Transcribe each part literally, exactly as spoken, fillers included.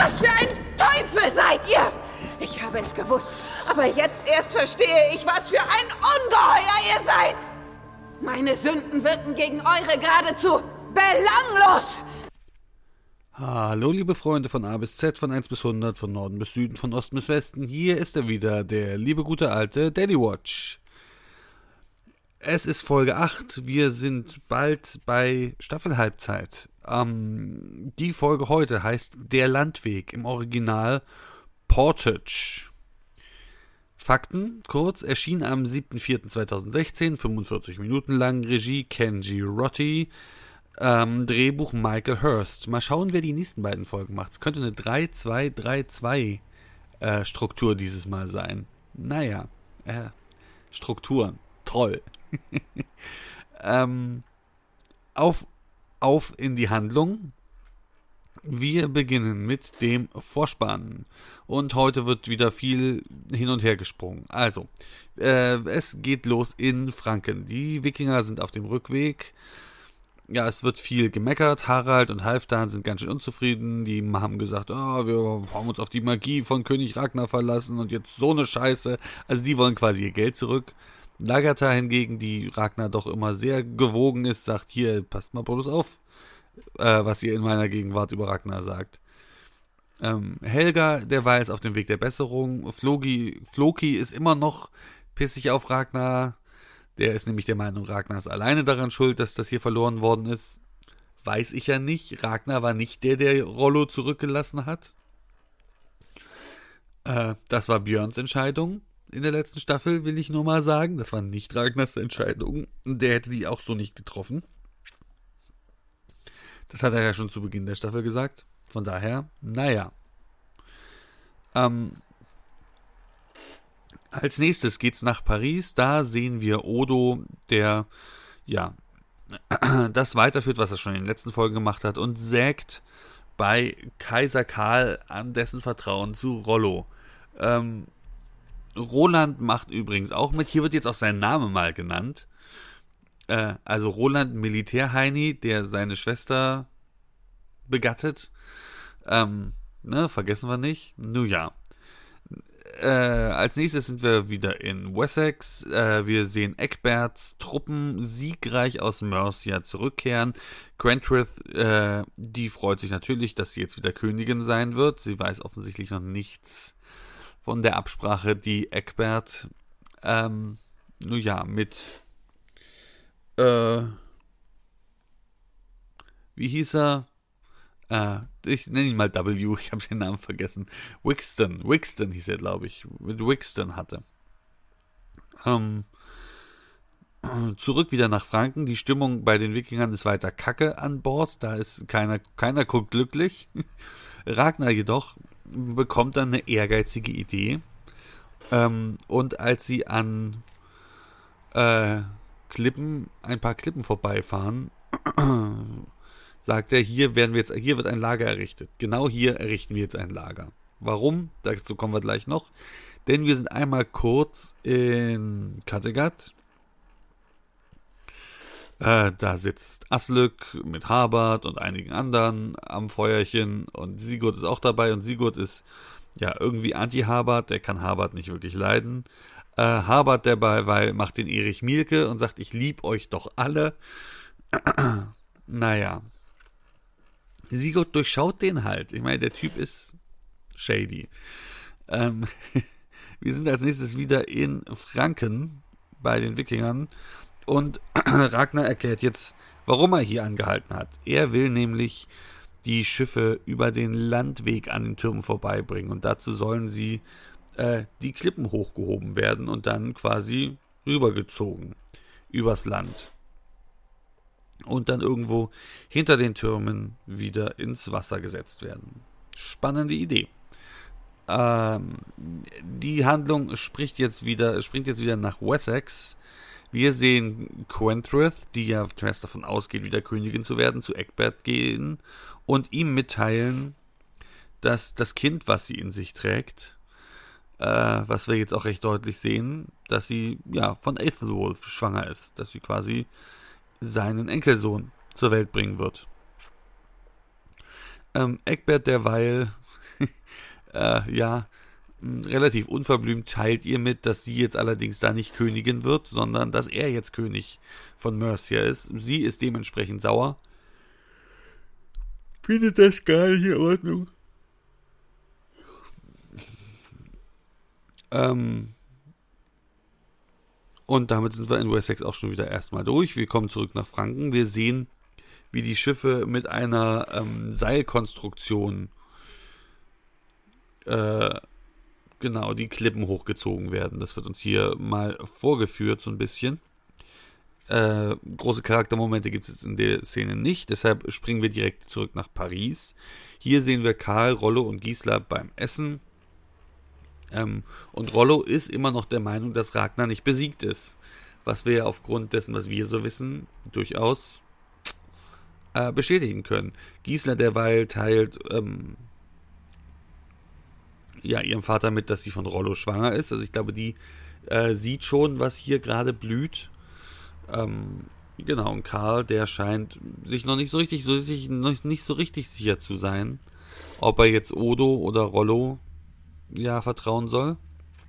Was für ein Teufel seid ihr? Ich habe es gewusst, aber jetzt erst verstehe ich, was für ein Ungeheuer ihr seid. Meine Sünden wirken gegen eure geradezu belanglos. Hallo liebe Freunde von A bis Z, von eins bis hundert, von Norden bis Süden, von Osten bis Westen. Hier ist er wieder, der liebe gute alte Daddy Watch. Es ist Folge acht, wir sind bald bei Staffelhalbzeit. Ähm, die Folge heute heißt Der Landweg, im Original Portage. Fakten, kurz, erschien am siebter vierter zweitausendsechzehn, fünfundvierzig Minuten lang, Regie Kenji Rotti, ähm, Drehbuch Michael Hurst. Mal schauen, wer die nächsten beiden Folgen macht. Es könnte eine drei zwei drei zwei äh, Struktur dieses Mal sein. Naja, äh, Strukturen, toll. ähm, auf, auf in die Handlung. Wir beginnen mit dem Vorspann. Und heute wird wieder viel hin und her gesprungen. Also, äh, es geht los in Franken. Die Wikinger sind auf dem Rückweg. Ja, es wird viel gemeckert. Harald und Halfdan sind ganz schön unzufrieden. Die haben gesagt, oh, wir haben uns auf die Magie von König Ragnar verlassen und jetzt so eine Scheiße. Also die wollen quasi ihr Geld zurück. Lagertha hingegen, die Ragnar doch immer sehr gewogen ist, sagt, hier, passt mal bloß auf, äh, was ihr in meiner Gegenwart über Ragnar sagt. Ähm, Helga, derweil ist auf dem Weg der Besserung. Floki, Floki ist immer noch pissig auf Ragnar. Der ist nämlich der Meinung, Ragnar ist alleine daran schuld, dass das hier verloren worden ist. Weiß ich ja nicht. Ragnar war nicht der, der Rollo zurückgelassen hat. Äh, das war Björns Entscheidung in der letzten Staffel, will ich nur mal sagen. Das war nicht Ragnars Entscheidung. Der hätte die auch so nicht getroffen. Das hat er ja schon zu Beginn der Staffel gesagt. Von daher, naja. Ähm, als nächstes geht's nach Paris. Da sehen wir Odo, der, ja, das weiterführt, was er schon in den letzten Folgen gemacht hat und sägt bei Kaiser Karl an dessen Vertrauen zu Rollo. Ähm, Roland macht übrigens auch mit. Hier wird jetzt auch sein Name mal genannt. Äh, also Roland Militärheini, der seine Schwester begattet. Ähm, ne, vergessen wir nicht. Nun ja. Äh, als nächstes sind wir wieder in Wessex. Äh, wir sehen Egberts Truppen siegreich aus Mercia zurückkehren. Quenthrith, äh, die freut sich natürlich, dass sie jetzt wieder Königin sein wird. Sie weiß offensichtlich noch nichts von der Absprache, die Egbert, ähm, nun ja, mit, äh, wie hieß er? Äh, ich nenne ihn mal W, ich habe den Namen vergessen. Wixton, Wixton hieß er, glaube ich, mit Wixton hatte. Ähm, zurück wieder nach Franken. Die Stimmung bei den Wikingern ist weiter kacke an Bord. Da ist keiner, keiner guckt glücklich. Ragnar jedoch bekommt dann eine ehrgeizige Idee. Ähm, und als sie an äh, Klippen, ein paar Klippen vorbeifahren, sagt er, hier werden wir jetzt, hier wird ein Lager errichtet. Genau hier errichten wir jetzt ein Lager. Warum? Dazu kommen wir gleich noch. Denn wir sind einmal kurz in Kattegat. Äh, da sitzt Aslök mit Harbard und einigen anderen am Feuerchen und Sigurd ist auch dabei und Sigurd ist ja irgendwie anti-Harbard, der kann Harbard nicht wirklich leiden. Äh, Harbard dabei, weil macht den Erich Mielke und sagt, ich lieb euch doch alle. Naja. Sigurd durchschaut den halt. Ich meine, der Typ ist shady. Ähm, wir sind als nächstes wieder in Franken bei den Wikingern. Und Ragnar erklärt jetzt, warum er hier angehalten hat. Er will nämlich die Schiffe über den Landweg an den Türmen vorbeibringen. Und dazu sollen sie äh, die Klippen hochgehoben werden und dann quasi rübergezogen übers Land. Und dann irgendwo hinter den Türmen wieder ins Wasser gesetzt werden. Spannende Idee. Ähm, die Handlung spricht jetzt wieder, springt jetzt wieder nach Wessex. Wir sehen Quenthrith, die ja zuerst davon ausgeht, wieder Königin zu werden, zu Egbert gehen und ihm mitteilen, dass das Kind, was sie in sich trägt, äh, was wir jetzt auch recht deutlich sehen, dass sie ja von Aethelwulf schwanger ist, dass sie quasi seinen Enkelsohn zur Welt bringen wird. Ähm, Egbert derweil äh, ja, relativ unverblümt teilt ihr mit, dass sie jetzt allerdings da nicht Königin wird, sondern dass er jetzt König von Mercia ist. Sie ist dementsprechend sauer. Findet das gar nicht in Ordnung. Ähm, und damit sind wir in Wessex auch schon wieder erstmal durch. Wir kommen zurück nach Franken. Wir sehen, wie die Schiffe mit einer ähm, Seilkonstruktion äh, genau, die Klippen hochgezogen werden. Das wird uns hier mal vorgeführt, so ein bisschen. Äh, große Charaktermomente gibt es in der Szene nicht, deshalb springen wir direkt zurück nach Paris. Hier sehen wir Karl, Rollo und Gisela beim Essen. Ähm, und Rollo ist immer noch der Meinung, dass Ragnar nicht besiegt ist. Was wir ja aufgrund dessen, was wir so wissen, durchaus äh, bestätigen können. Gisela derweil teilt ähm, ja, ihrem Vater mit, dass sie von Rollo schwanger ist. Also ich glaube, die äh, sieht schon, was hier gerade blüht. Ähm, genau, und Karl, der scheint sich noch nicht so richtig, so sich noch nicht so richtig sicher zu sein, ob er jetzt Odo oder Rollo ja vertrauen soll.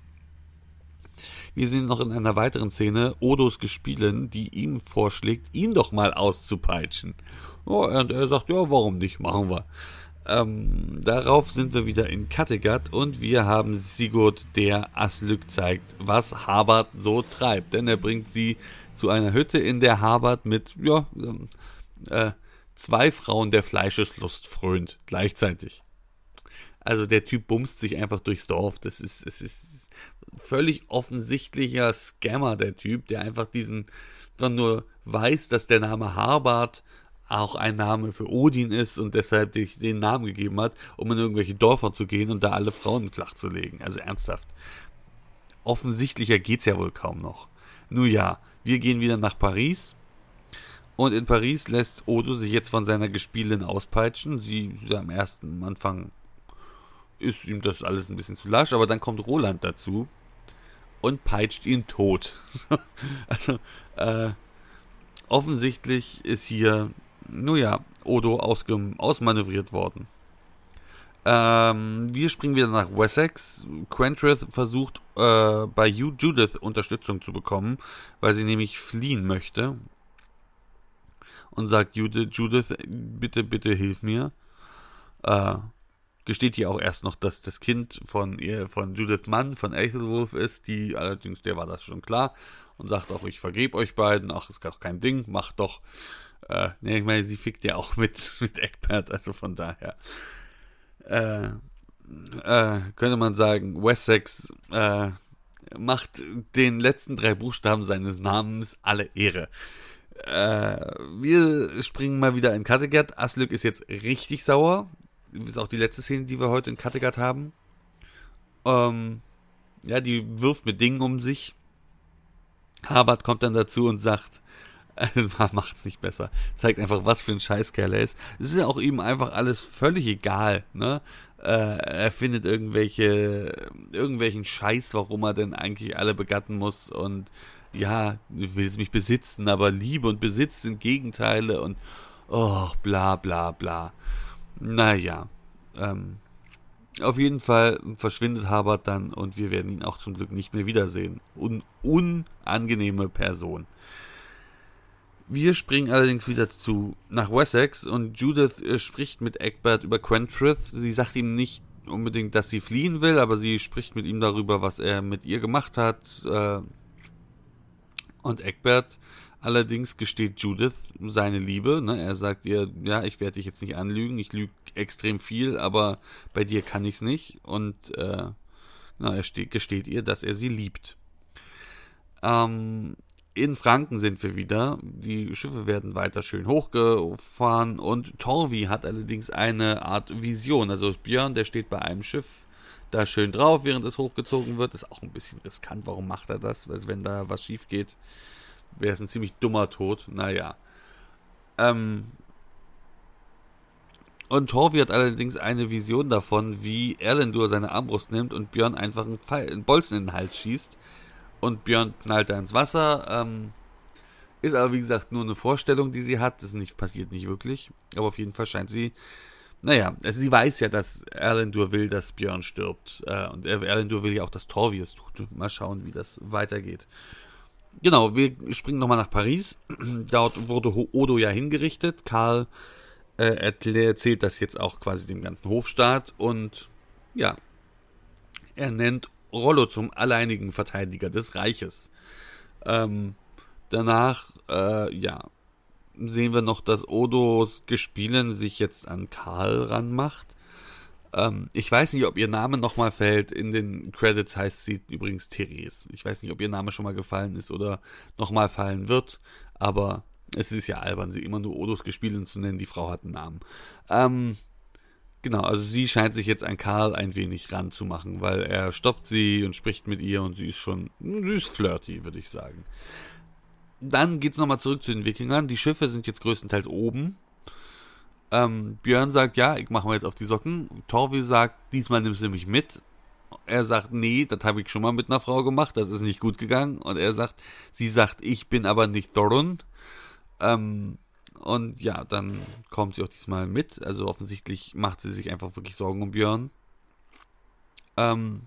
Wir sehen noch in einer weiteren Szene Odos Gespielin, die ihm vorschlägt, ihn doch mal auszupeitschen. Oh, und er sagt, ja, warum nicht, machen wir. Ähm, darauf sind wir wieder in Kattegat und wir haben Sigurd, der Aslak zeigt, was Harbard so treibt. Denn er bringt sie zu einer Hütte, in der Harbard mit ja, äh, zwei Frauen der Fleischeslust frönt, gleichzeitig. Also der Typ bumst sich einfach durchs Dorf. Das ist, das ist völlig offensichtlicher Scammer, der Typ, der einfach diesen, dann nur weiß, dass der Name Harbard auch ein Name für Odin ist und deshalb den Namen gegeben hat, um in irgendwelche Dörfer zu gehen und da alle Frauen flach zu legen. Also ernsthaft. Offensichtlicher geht's ja wohl kaum noch. Nun ja, wir gehen wieder nach Paris und in Paris lässt Odo sich jetzt von seiner Gespielin auspeitschen. Sie, sie am ersten Anfang ist ihm das alles ein bisschen zu lasch, aber dann kommt Roland dazu und peitscht ihn tot. Also, äh, offensichtlich ist hier nun ja, Odo ausge- ausmanövriert worden. Ähm, wir springen wieder nach Wessex. Quentrith versucht äh, bei Judith Unterstützung zu bekommen, weil sie nämlich fliehen möchte. Und sagt Judith, Judith, bitte, bitte hilf mir. Äh, gesteht hier auch erst noch, dass das Kind von ihr, von Judith Mann, von Aethelwulf ist, die allerdings, der war das schon klar. Und sagt auch, ich vergebe euch beiden, ach, ist doch kein Ding, macht doch. Äh, ne, ich meine, sie fickt ja auch mit, mit Egbert, also von daher. Äh, äh, könnte man sagen, Wessex äh, macht den letzten drei Buchstaben seines Namens alle Ehre. Äh, wir springen mal wieder in Kattegat. Aslak ist jetzt richtig sauer. Das ist auch die letzte Szene, die wir heute in Kattegat haben. Ähm, ja, die wirft mit Dingen um sich. Harbard kommt dann dazu und sagt, macht's nicht besser. Zeigt einfach, was für ein Scheißkerl er ist. Es ist ja auch ihm einfach alles völlig egal, ne? Äh, er findet irgendwelche, irgendwelchen Scheiß, warum er denn eigentlich alle begatten muss und ja, du willst mich besitzen, aber Liebe und Besitz sind Gegenteile und oh, bla bla bla. Naja, ähm, auf jeden Fall verschwindet Harbard dann und wir werden ihn auch zum Glück nicht mehr wiedersehen. Un- unangenehme Person. Wir springen allerdings wieder zu nach Wessex und Judith äh, spricht mit Egbert über Quentrith. Sie sagt ihm nicht unbedingt, dass sie fliehen will, aber sie spricht mit ihm darüber, was er mit ihr gemacht hat. Äh, und Egbert allerdings gesteht Judith seine Liebe. Ne? Er sagt ihr, ja, ich werde dich jetzt nicht anlügen, ich lüge extrem viel, aber bei dir kann ich es nicht. Und äh, na, er steht, gesteht ihr, dass er sie liebt. Ähm... In Franken sind wir wieder. Die Schiffe werden weiter schön hochgefahren und Torvi hat allerdings eine Art Vision. Also Björn, der steht bei einem Schiff da schön drauf, während es hochgezogen wird. Ist auch ein bisschen riskant. Warum macht er das? Weil wenn da was schief geht, wäre es ein ziemlich dummer Tod. Naja. Ähm und Torvi hat allerdings eine Vision davon, wie Erlendur seine Armbrust nimmt und Björn einfach einen, Pfeil, einen Bolzen in den Hals schießt. Und Björn knallt da ins Wasser. Ähm, ist aber wie gesagt nur eine Vorstellung, die sie hat. Das nicht, passiert nicht wirklich. Aber auf jeden Fall scheint sie naja, also sie weiß ja, dass Erlendur will, dass Björn stirbt. Äh, und Erlendur will ja auch, dass Torvi es tut. Mal schauen, wie das weitergeht. Genau, wir springen nochmal nach Paris. Dort wurde Odo ja hingerichtet. Karl äh, erzählt das jetzt auch quasi dem ganzen Hofstaat. Und ja, er nennt Rollo zum alleinigen Verteidiger des Reiches. Ähm, danach, äh, ja, sehen wir noch, dass Odos Gespielin sich jetzt an Karl ranmacht. Ähm, ich weiß nicht, ob ihr Name nochmal fällt. In den Credits heißt sie übrigens Therese. Ich weiß nicht, ob ihr Name schon mal gefallen ist oder nochmal fallen wird. Aber es ist ja albern, sie immer nur Odos Gespielin zu nennen. Die Frau hat einen Namen. Ähm, genau, also sie scheint sich jetzt an Karl ein wenig ranzumachen, weil er stoppt sie und spricht mit ihr und sie ist schon, sie ist flirty, würde ich sagen. Dann geht's nochmal zurück zu den Wikingern. Die Schiffe sind jetzt größtenteils oben. Ähm, Björn sagt, ja, ich mache mal jetzt auf die Socken. Torvi sagt, diesmal nimmst du mich mit. Er sagt, nee, das habe ich schon mal mit einer Frau gemacht, das ist nicht gut gegangen. Und er sagt, sie sagt, ich bin aber nicht Thorin. Ähm, und ja, dann kommt sie auch diesmal mit. Also offensichtlich macht sie sich einfach wirklich Sorgen um Björn. Ähm,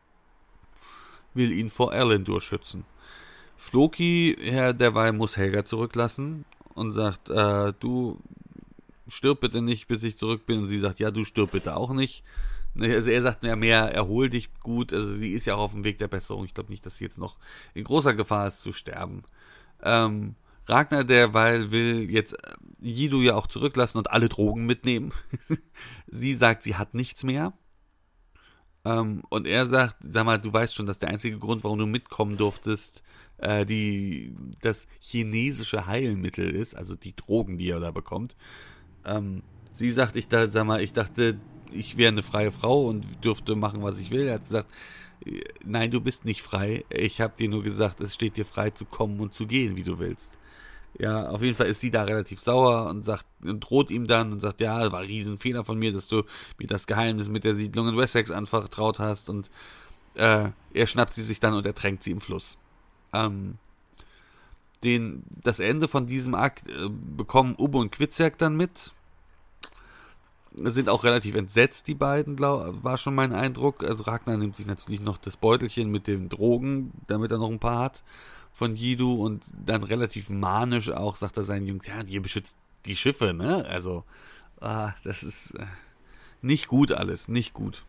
will ihn vor Erlendur schützen. Floki, Herr derweil, muss Helga zurücklassen und sagt, äh, du stirb bitte nicht, bis ich zurück bin. Und sie sagt, ja, du stirb bitte auch nicht. Also er sagt ja mehr, erhol dich gut. Also sie ist ja auch auf dem Weg der Besserung. Ich glaube nicht, dass sie jetzt noch in großer Gefahr ist zu sterben. Ähm, Ragnar derweil will jetzt Yidu ja auch zurücklassen und alle Drogen mitnehmen. Sie sagt, sie hat nichts mehr. Ähm, und er sagt, sag mal, du weißt schon, dass der einzige Grund, warum du mitkommen durftest, äh, die, das chinesische Heilmittel ist, also die Drogen, die er da bekommt. Ähm, sie sagt, ich, da, sag mal, ich dachte, ich wäre eine freie Frau und dürfte machen, was ich will. Er hat gesagt, nein, du bist nicht frei. Ich habe dir nur gesagt, es steht dir frei zu kommen und zu gehen, wie du willst. Ja, auf jeden Fall ist sie da relativ sauer und sagt, und droht ihm dann und sagt, ja, das war ein Riesenfehler von mir, dass du mir das Geheimnis mit der Siedlung in Wessex anvertraut hast. Und äh, er schnappt sie sich dann und ertränkt sie im Fluss. Ähm, den, das Ende von diesem Akt äh, bekommen Ubbe und Kwidzerk dann mit. Sind auch relativ entsetzt, die beiden, glaub, war schon mein Eindruck. Also Ragnar nimmt sich natürlich noch das Beutelchen mit den Drogen, damit er noch ein paar hat, von Yidu, und dann relativ manisch auch sagt er seinen Jungs, ja, ihr beschützt die Schiffe, ne? Also, ah, das ist äh, nicht gut alles, nicht gut.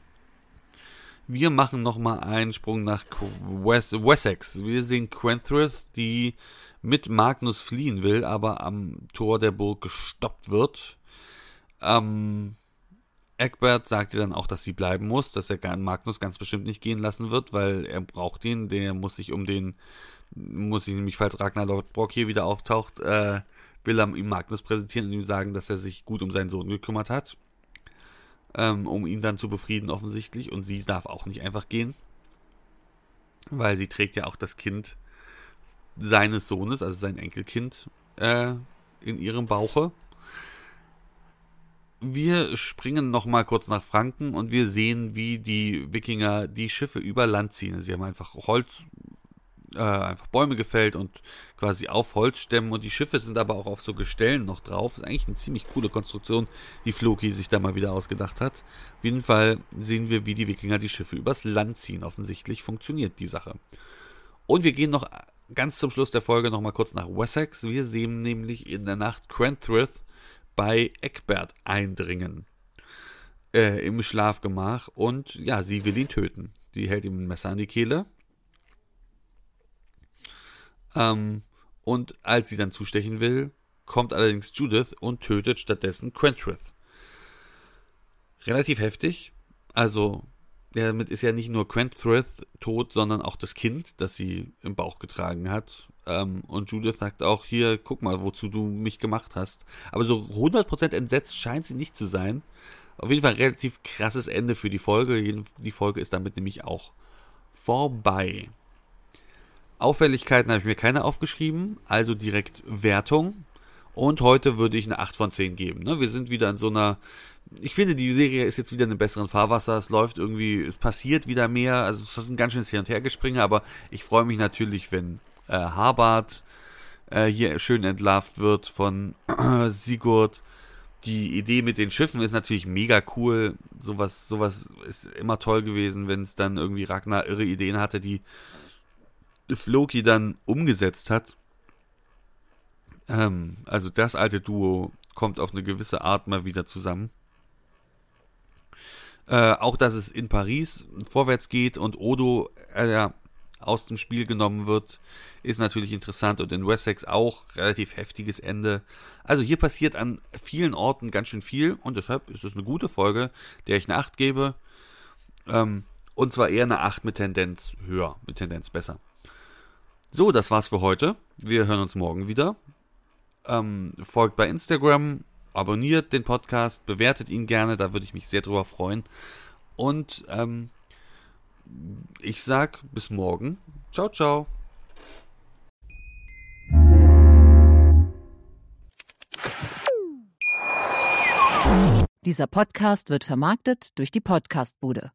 Wir machen nochmal einen Sprung nach Wes- Wessex. Wir sehen Quenthrith, die mit Magnus fliehen will, aber am Tor der Burg gestoppt wird. Ähm, Egbert sagt ihr dann auch, dass sie bleiben muss, dass er Magnus ganz bestimmt nicht gehen lassen wird, weil er braucht ihn, der muss sich um den, muss sich nämlich, falls Ragnar Lodbrok hier wieder auftaucht, äh, will er ihm Magnus präsentieren und ihm sagen, dass er sich gut um seinen Sohn gekümmert hat, ähm, um ihn dann zu befrieden offensichtlich, und sie darf auch nicht einfach gehen, weil sie trägt ja auch das Kind seines Sohnes, also sein Enkelkind, äh, in ihrem Bauche. Wir springen nochmal kurz nach Franken und wir sehen, wie die Wikinger die Schiffe über Land ziehen. Sie haben einfach Holz, äh, einfach Bäume gefällt und quasi auf Holzstämmen, und die Schiffe sind aber auch auf so Gestellen noch drauf. Das ist eigentlich eine ziemlich coole Konstruktion, die Floki sich da mal wieder ausgedacht hat. Auf jeden Fall sehen wir, wie die Wikinger die Schiffe übers Land ziehen. Offensichtlich funktioniert die Sache. Und wir gehen noch ganz zum Schluss der Folge nochmal kurz nach Wessex. Wir sehen nämlich in der Nacht Quenthrith bei Egbert eindringen äh, im Schlafgemach, und ja, sie will ihn töten. Sie hält ihm ein Messer an die Kehle. Ähm, und als sie dann zustechen will, kommt allerdings Judith und tötet stattdessen Quenthrith. Relativ heftig. Also, damit ist ja nicht nur Quenthrith tot, sondern auch das Kind, das sie im Bauch getragen hat. Ähm, und Judith sagt auch, hier, guck mal, wozu du mich gemacht hast. Aber so hundert Prozent entsetzt scheint sie nicht zu sein. Auf jeden Fall ein relativ krasses Ende für die Folge. Die Folge ist damit nämlich auch vorbei. Auffälligkeiten habe ich mir keine aufgeschrieben, also direkt Wertung. Und heute würde ich eine acht von zehn geben. Ne? Wir sind wieder in so einer, ich finde, die Serie ist jetzt wieder in einem besseren Fahrwasser. Es läuft irgendwie, es passiert wieder mehr. Also es ist ein ganz schönes Hin- und Hergespringe, aber ich freue mich natürlich, wenn äh, Harbard äh, hier schön entlarvt wird von äh, Sigurd. Die Idee mit den Schiffen ist natürlich mega cool. Sowas, sowas ist immer toll gewesen, wenn es dann irgendwie Ragnar irre Ideen hatte, die Loki dann umgesetzt hat. Ähm, also das alte Duo kommt auf eine gewisse Art mal wieder zusammen. Äh, auch, dass es in Paris vorwärts geht und Odo äh, aus dem Spiel genommen wird, ist natürlich interessant. Und in Wessex auch relativ heftiges Ende. Also hier passiert an vielen Orten ganz schön viel und deshalb ist es eine gute Folge, der ich eine acht gebe. Ähm, und zwar eher eine acht mit Tendenz höher, mit Tendenz besser. So, das war's für heute. Wir hören uns morgen wieder. Ähm, folgt bei Instagram, abonniert den Podcast, bewertet ihn gerne, da würde ich mich sehr drüber freuen. Und ähm, ich sag bis morgen. Ciao, ciao. Dieser Podcast wird vermarktet durch die Podcastbude.